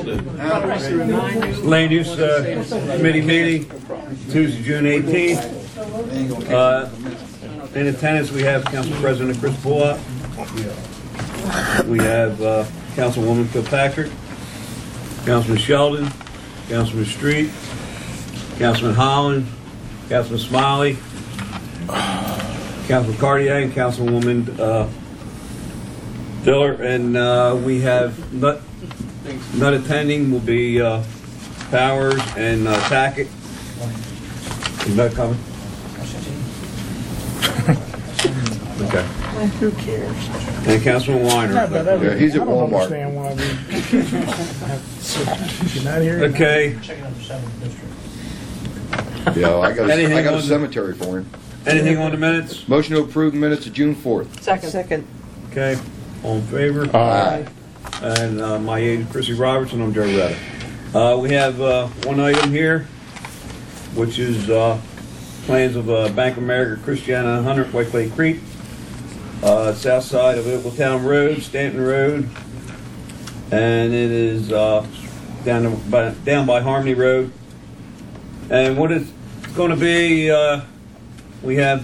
Land Use Committee meeting, Tuesday, June 18th. In attendance, we have Council President Chris Bullock. We have Councilwoman Kilpatrick, Councilman Sheldon, Councilman Street, Councilman Holland, Councilman Smiley, Councilman Cartier, and Councilwoman Diller. And we have not attending will be Powers and Tackett. Is that coming? Okay. Who cares? And Councilman Weiner. Yeah, he's at Walmart. I don't understand why you're not here. Okay. Yeah, I got a cemetery for him. Anything on the minutes? Motion to approve minutes of June 4th. Second. Okay. All in favor? Aye. And my aide, Chrissy Robertson. I'm Joe Retta. We have one item here, which is plans of Bank of America, Christiana 100 White Clay Creek, south side of Oakletown Road, Stanton Road, and it is down by Harmony Road. And what it's going to be, we have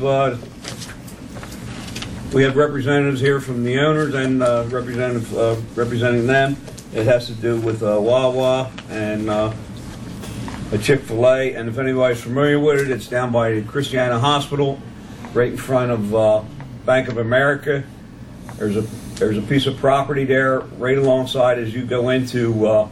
representatives here from the owners and representing them. It has to do with Wawa and a Chick-fil-A. And if anybody's familiar with it, it's down by the Christiana Hospital, right in front of Bank of America. There's a piece of property there right alongside as you go into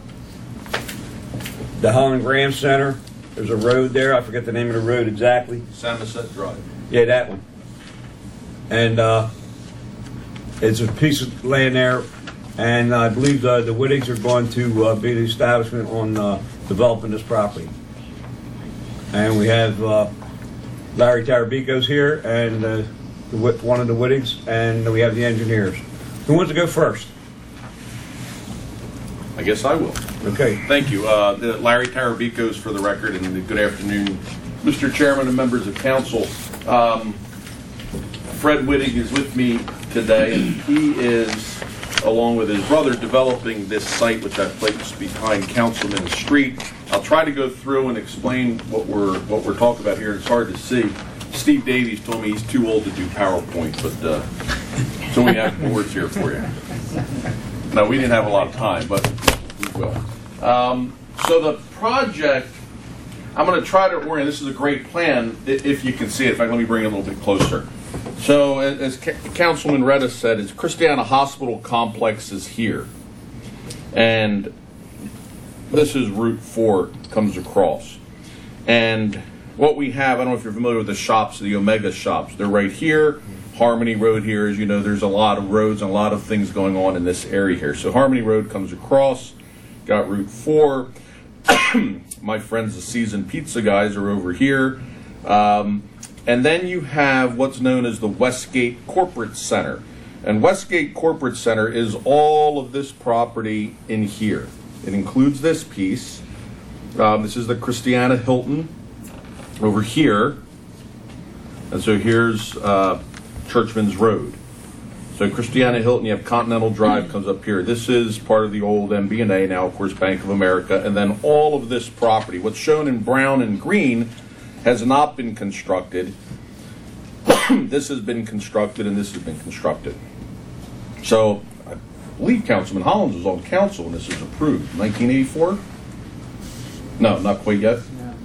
the Helen Graham Center. There's a road there. I forget the name of the road exactly. Somerset Drive. Yeah, that one. And it's a piece of land there, and I believe the Whittigs are going to be the establishment on developing this property. And we have Larry Tarabico's here, and one of the Whittigs, and we have the engineers. Who wants to go first? I guess I will. Okay. Thank you. Larry Tarabico's for the record, and good afternoon, Mr. Chairman and members of council. Fred Whittig is with me today, and he is, along with his brother, developing this site, which I've placed behind Councilman Street. I'll try to go through and explain what we're talking about here. It's hard to see. Steve Davies told me he's too old to do PowerPoint, but so we have boards here for you. No, we didn't have a lot of time, but we will. So the project, I'm going to try to orient. This is a great plan, if you can see it. In fact, let me bring it a little bit closer. So, as Councilman Retta said, it's Christiana Hospital Complex is here. And this is Route 4, comes across. And what we have, I don't know if you're familiar with the shops, the Omega shops. They're right here. Harmony Road here, as you know, there's a lot of roads and a lot of things going on in this area here. So Harmony Road comes across, got Route 4. My friends, the Seasoned Pizza guys, are over here. And then you have what's known as the Westgate Corporate Center. And Westgate Corporate Center is all of this property in here. It includes this piece. This is the Christiana Hilton over here. And so here's Churchman's Road. So Christiana Hilton, you have Continental Drive comes up here. This is part of the old MBNA, now of course Bank of America. And then all of this property, what's shown in brown and green, has not been constructed. This has been constructed, and this has been constructed. So I believe Councilman Hollins was on council when this was approved. 1984? No, not quite yet.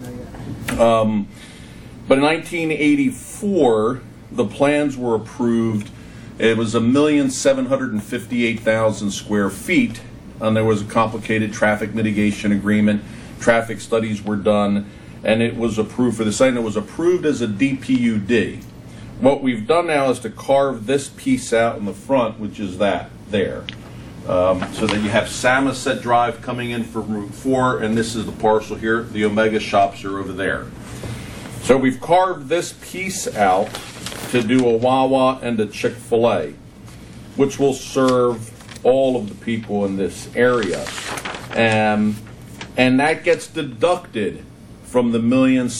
But in 1984, the plans were approved. It was 1,758,000 square feet, and there was a complicated traffic mitigation agreement. Traffic studies were done, and it was approved for the site, and it was approved as a DPUD. What we've done now is to carve this piece out in the front, which is that there. So that you have Samoset Drive coming in from Route 4, and this is the parcel here. The Omega shops are over there. So we've carved this piece out to do a Wawa and a Chick-fil-A, which will serve all of the people in this area. And that gets deducted from the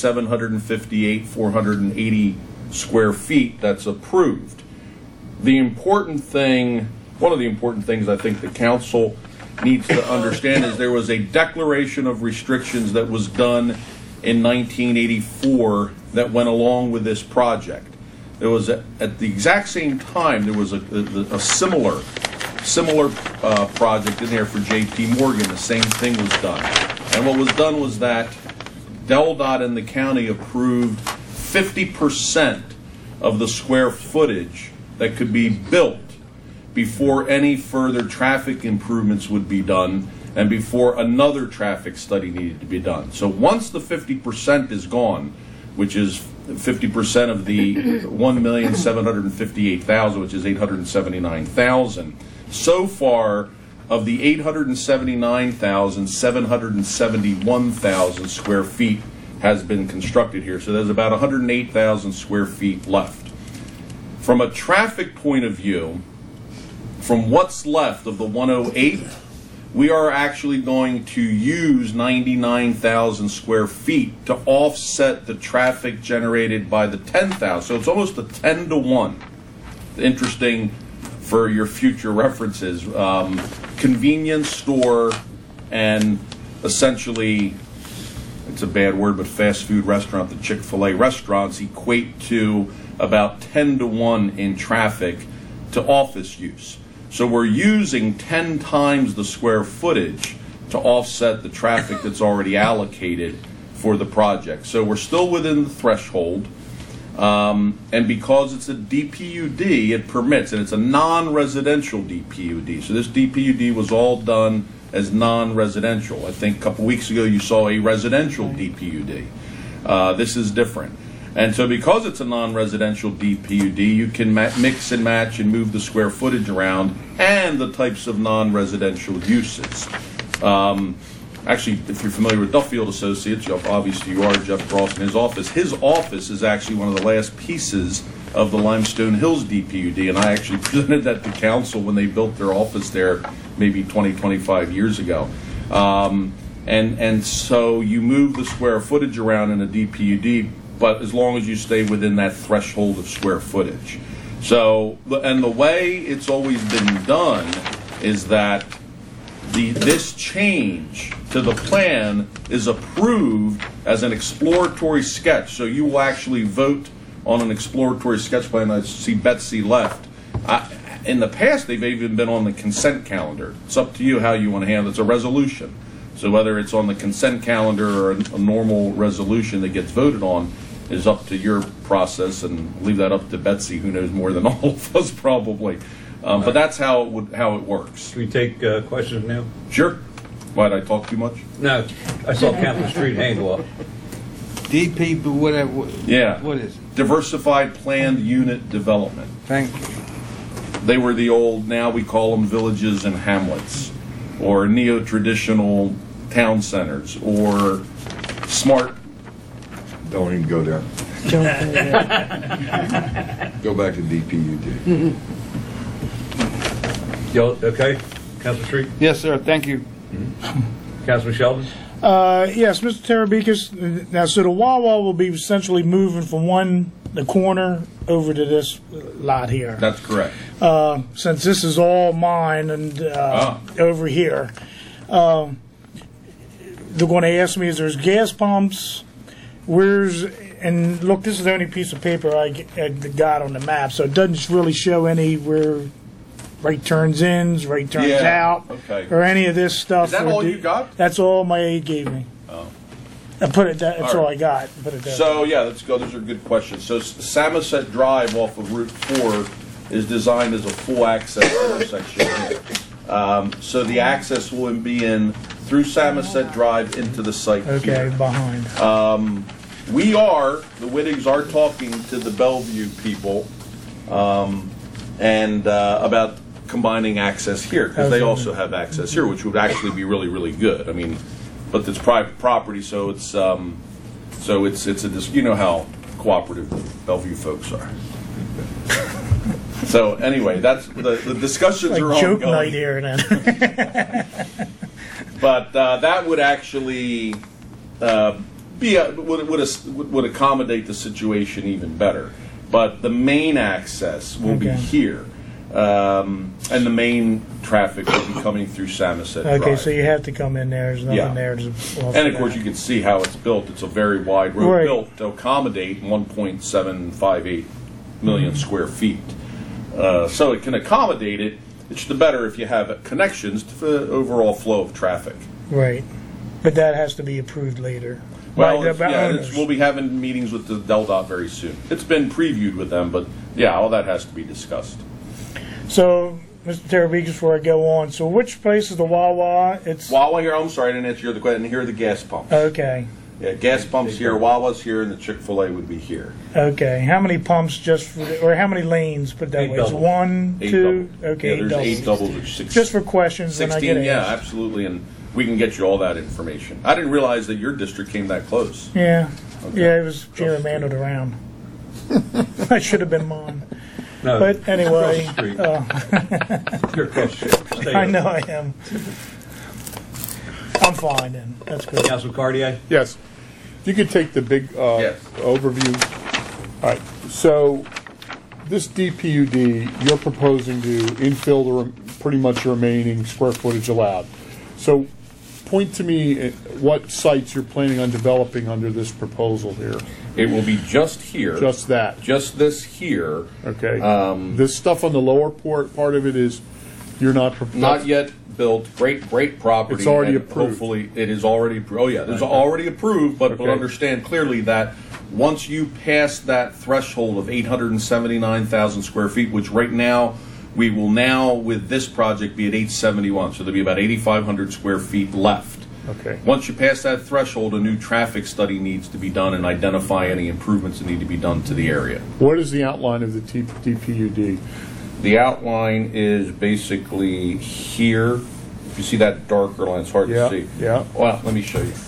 1,758,480 square feet that's approved. The important thing, one of the important things I think the council needs to understand is there was a declaration of restrictions that was done in 1984 that went along with this project. There was at the exact same time there was a similar project in there for J.P. Morgan. The same thing was done, and what was done was that DelDOT and the county approved 50% of the square footage that could be built before any further traffic improvements would be done and before another traffic study needed to be done. So once the 50% is gone, which is 50% of the 1,758,000, which is 879,000, so far of the 771,000 square feet has been constructed here. So there's about 108,000 square feet left. From a traffic point of view, from what's left of the 108, we are actually going to use 99,000 square feet to offset the traffic generated by the 10,000. So it's almost a 10 to 1. Interesting for your future references. Convenience store and essentially, it's a bad word, but fast food restaurant, the Chick-fil-A restaurants equate to about 10 to 1 in traffic to office use. So we're using 10 times the square footage to offset the traffic that's already allocated for the project. So we're still within the threshold. And because it's a DPUD, it permits, and it's a non-residential DPUD. So this DPUD was all done as non-residential. I think a couple weeks ago you saw a residential DPUD. This is different. And so because it's a non-residential DPUD, you can mix and match and move the square footage around and the types of non-residential uses. Actually, if you're familiar with Duffield Associates, obviously you are, Jeff Cross in his office is actually one of the last pieces of the Limestone Hills DPUD, and I actually presented that to council when they built their office there maybe 20, 25 years ago. And so you move the square footage around in a DPUD, but as long as you stay within that threshold of square footage. So, and the way it's always been done is that this change to the plan is approved as an exploratory sketch. So you will actually vote on an exploratory sketch plan. I see Betsy left. In the past, they've even been on the consent calendar. It's up to you how you want to handle it. It's a resolution. So whether it's on the consent calendar or a normal resolution that gets voted on is up to your process, and leave that up to Betsy, who knows more than all of us probably. But that's how it works. Should we take questions now? Sure. Why, did I talk too much? No. I saw Council Street hand go up. DP, whatever. Yeah. What is it? Diversified Planned Unit Development. Thank you. They were the old, now we call them villages and hamlets, or neo-traditional town centers, or smart. Don't even go there. Go back to DPUD. Yo, okay? Council Street? Yes, sir. Thank you. Councilman Sheldon? Yes, Mr. Terabikis. Now, so the Wawa will be essentially moving from the corner over to this lot here. That's correct. Since this is all mine and over here, they're going to ask me, is there's gas pumps? And look, this is the only piece of paper I got on the map, so it doesn't really show anywhere right turns in, right turns out, or any of this stuff. Is that all you got? That's all my aide gave me. Oh. That's all I got. Put it there. So, yeah, let's go. Those are good questions. So, Samoset Drive off of Route 4 is designed as a full access intersection here. So the access will be in through Samoset Drive into the site here. Okay, behind. The Whittigs are talking to the Bellevue people about combining access here, because they also have access here, which would actually be really, really good. I mean, but it's private property, so it's a you know how cooperative the Bellevue folks are. So anyway, that's the discussions are ongoing. Joke night here then. But that would actually would accommodate the situation even better. But the main access will be here. And the main traffic will be coming through Samoset Okay, Drive. so you have to come in there. There's nothing Yeah. there. And of course, you can see how it's built. It's a very wide road Right. built to accommodate 1.758 million square feet. So it can accommodate it. It's the better if you have connections to the overall flow of traffic. Right. But that has to be approved later. Well, By the owners. we'll be having meetings with the DelDOT very soon. It's been previewed with them, but yeah, all that has to be discussed. So, Mr. Terabicas, before I go on, so which place is the Wawa? It's Wawa here, I'm sorry, I didn't answer your other question. Here are the gas pumps. okay. Yeah, gas pumps here, Wawa's here, and the Chick-fil-A would be here. Okay. How many pumps just for or how many lanes? Put that 8 way. It's doubles. 1, 8 2. doubles. Okay. Yeah, there's 8 doubles, which is 6. Just for questions, then I 16, get yeah, asked. absolutely, and we can get you all that information. I didn't realize that your district came that close. Yeah. Okay. Yeah, it was gerrymandered around. That should have been mine. No, But anyway, across the street. You're across the street. Stay I up. know I am. I'm fine then. That's good. Councilman Cartier? Yes. If you could take the big Yes. overview. All right. So this DPUD, you're proposing to infill pretty much the remaining square footage allowed. So point to me what sites you're planning on developing under this proposal here. It will be just here. Just that. Just this here. Okay. This stuff on the lower part of it is you're not proposing. Not yet built. Great property. It's already and approved. Hopefully, it is already approved. Oh yeah, it's already approved. But Okay. understand clearly that once you pass that threshold of 879,000 square feet, which right now we will now with this project be at 871, so there'll be about 8,500 square feet left. Okay. Once you pass that threshold, a new traffic study needs to be done and identify any improvements that need to be done to the area. What is the outline of the DPUD? The outline is basically here. If you see that darker line, it's hard Yeah, to see. yeah. Well, let me show you.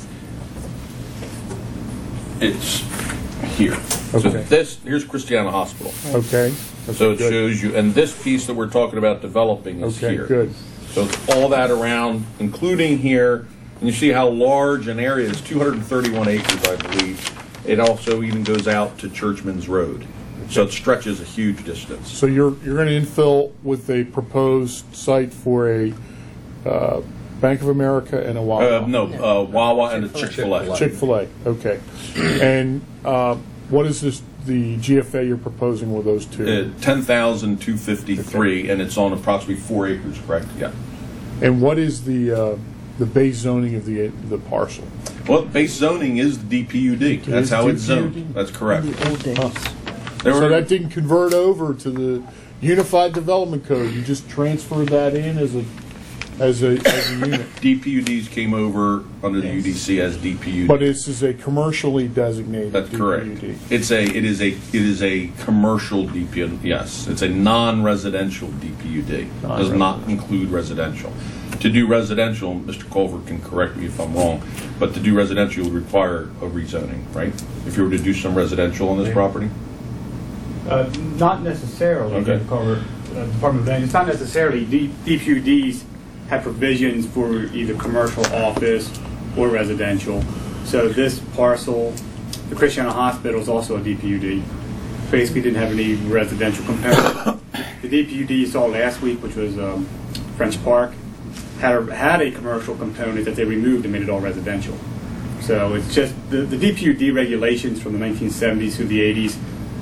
It's here. Okay. So here's Christiana Hospital. Okay. So it Good. shows you, and this piece that we're talking about developing is Okay, here. good. So it's all that around, including here. And you see how large an area is, 231 acres, I believe. It also even goes out to Churchman's Road. So it stretches a huge distance. So you're going to infill with a proposed site for a Bank of America and a Wawa? Wawa and a Chick-fil-A. Chick-fil-A, okay. And what is the GFA you're proposing with those two? 10,253, and it's on approximately 4 acres, correct? Yeah. And what is the base zoning of the parcel? Well, base zoning is the DPUD. That's how it's zoned. DPUD? That's correct. So that didn't convert over to the Unified Development Code. You just transferred that in as a unit. DPUDs came over under the UDC as DPUD. But this is a commercially designated That's correct. DPUD. It is a commercial DPUD. Yes, it's a non-residential DPUD. Does not include residential. To do residential, Mr. Culver can correct me if I'm wrong, but to do residential would require a rezoning, right? If you were to do some residential on this property. Not necessarily. Okay. Department of Land. It's not necessarily. DPUDs have provisions for either commercial office or residential. So this parcel, the Christiana Hospital, is also a DPUD. Basically didn't have any residential component. The DPUD you saw last week, which was French Park, had a commercial component that they removed and made it all residential. So it's just the DPUD regulations from the 1970s through the 80s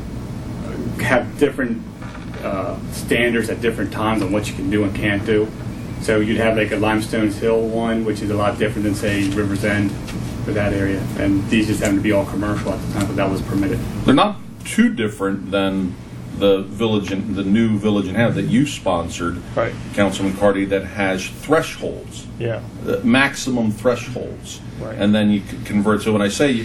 have different standards at different times on what you can do and can't do. So you'd have like a Limestone Hill one, which is a lot different than, say, River's End for that area. And these just happen to be all commercial at the time, but that was permitted. They're not too different than the new Village in Hanover that you sponsored, Right. Councilman Carty, that has thresholds. Yeah. Maximum thresholds, Right. and then you could convert. So when I say,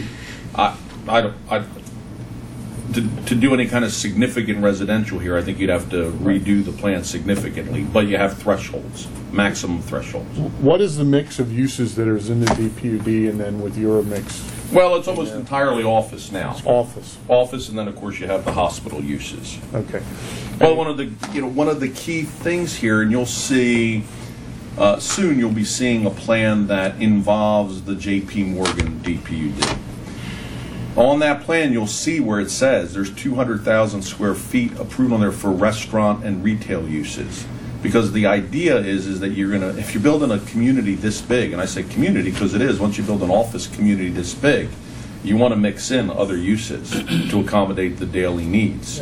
to do any kind of significant residential here, I think you'd have to redo the plan significantly. But you have thresholds, maximum thresholds. What is the mix of uses that is in the DPUD and then with your mix? Well, it's almost entirely office now. Office. Office, and then of course you have the hospital uses. Okay. Well, one of the key things here, and you'll see soon, you'll be seeing a plan that involves the J.P. Morgan DPUD. On that plan, you'll see where it says there's 200,000 square feet approved on there for restaurant and retail uses. Because the idea is that you're gonna, if you're building a community this big, and I say community because it is, once you build an office community this big, you want to mix in other uses to accommodate the daily needs.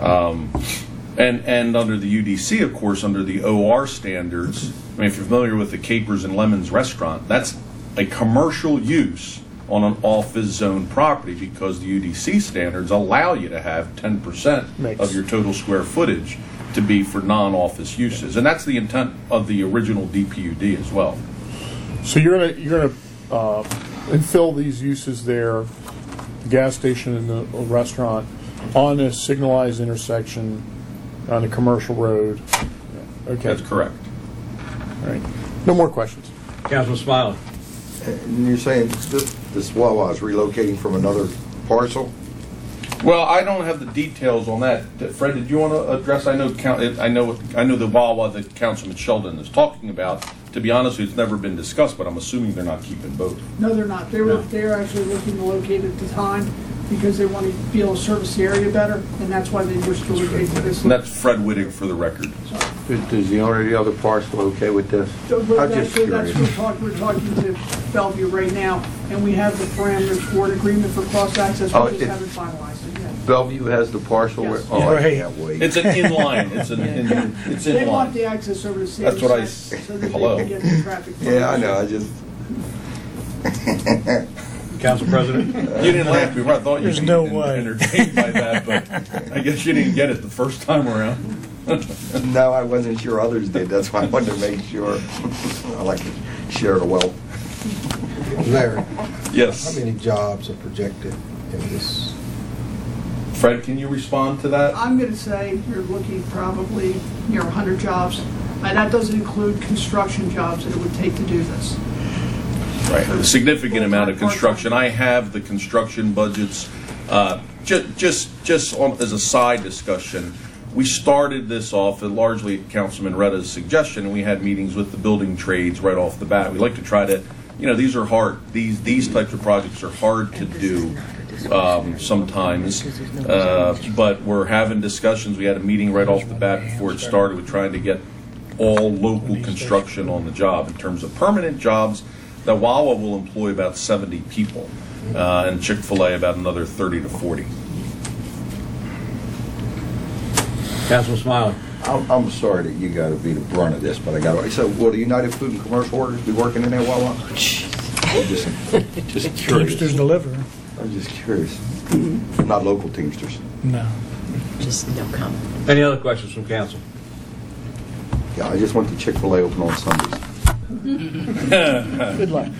And under the UDC, of course, under the OR standards, I mean, if you're familiar with the Capers and Lemons restaurant, that's a commercial use on an office zone property because the UDC standards allow you to have 10% of your total square footage to be for non-office uses. And that's the intent of the original DPUD as well. So you're gonna infill these uses there, the gas station and the restaurant, on a signalized intersection on a commercial road. Okay. That's correct. All right. No more questions. Councilman Smiley. And you're saying this Wawa is relocating from another parcel? Well, I don't have the details on that. Fred, did you want to address? I know the Wawa that Councilman Sheldon is talking about. To be honest with you, it's never been discussed, but I'm assuming they're not keeping both. No, they're not. They're actually looking to locate at the time because they want to be able to service the area better, and that's why they wish to locate to this. And that's Fred Wittig for the record. Is the owner of the other parcel okay with this? I'm just curious. We're talking to Bellevue right now, and we have the parameters for an agreement for cross-access. We just haven't finalized it yet. Bellevue has the parcel? Yes. Oh, I can't wait. It's an inline. It's They want inline. the access over the same That's what side so that hello. they can get the traffic. Yeah, I know, I just... Council President. You didn't laugh before. I thought There's you'd no be way. entertained by that, but I guess you didn't get it the first time around. No, I wasn't sure others did, that's why I wanted to make sure. I like to share the wealth. Larry, Yes. how many jobs are projected in this? Fred, can you respond to that? I'm going to say you're looking probably near 100 jobs. And that doesn't include construction jobs that it would take to do this. Right, a significant amount of construction. I have the construction budgets. Just as a side discussion, we started this off largely at Councilman Retta's suggestion, and we had meetings with the building trades right off the bat. We like to try to, these are hard. These types of projects are hard to do sometimes, but we're having discussions. We had a meeting right off the bat before it started. We're trying to get all local construction on the job in terms of permanent jobs. That Wawa will employ about 70 people, and Chick-fil-A about another 30 to 40. Councilman Smiley. I'm sorry that you got to be the brunt of this, but I got to. So, will the United Food and Commercial Workers be working in that Wawa? I'm just curious. Teamsters deliver. I'm just curious. Not local Teamsters. No. Just no comment. Any other questions from council? Yeah, I just want the Chick-fil-A open on Sundays. Good luck. Do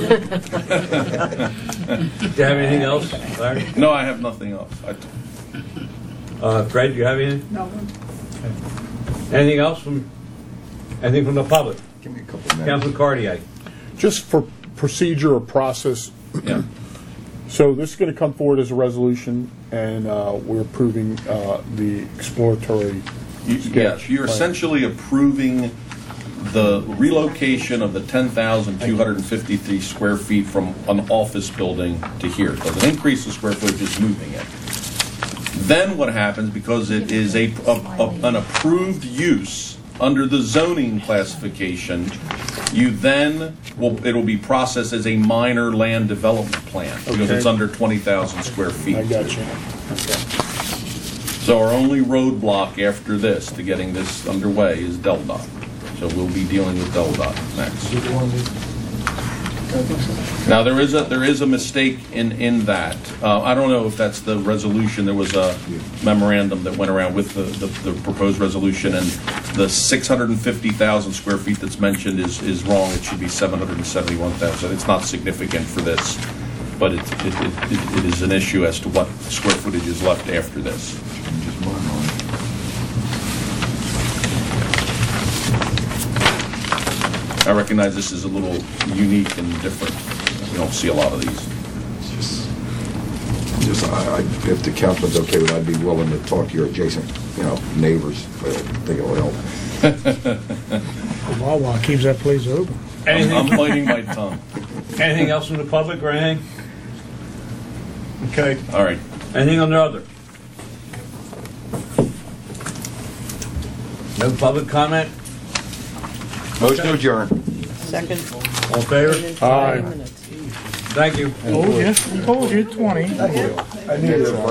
you have anything else, Larry? No, I have nothing else. Fred, do you have anything? No. Anything else from the public? Give me a couple minutes. Councilman Cartier. Just for procedure or process, Yeah. so this is going to come forward as a resolution, and we're approving the exploratory sketch. Yes, you're plan. essentially approving the relocation of the 10,253 square feet from an office building to here. Because an increase in square footage is moving it. Then what happens, because it is an approved use under the zoning classification, it'll be processed as a minor land development plan because Okay. it's under 20,000 square feet. I got you. So our only roadblock after this to getting this underway is DelDOT. So we'll be dealing with DelDOT next. Now there is a mistake in that. I don't know if that's the resolution. There was a memorandum that went around with the proposed resolution, and the 650,000 square feet that's mentioned is wrong. It should be 771,000. It's not significant for this, but it is an issue as to what square footage is left after this. I recognize this is a little unique and different. We don't see a lot of these. If the councilman's okay with it, I'd be willing to talk to your adjacent, neighbors. I think it will help. Wawa keeps that place open. I'm biting my tongue. Anything else from the public or anything? Okay. All right. Anything on the other? No public comment? Motion to adjourn. Second. All in favor? Aye. Minutes. Thank you. Told you, 20. I knew this.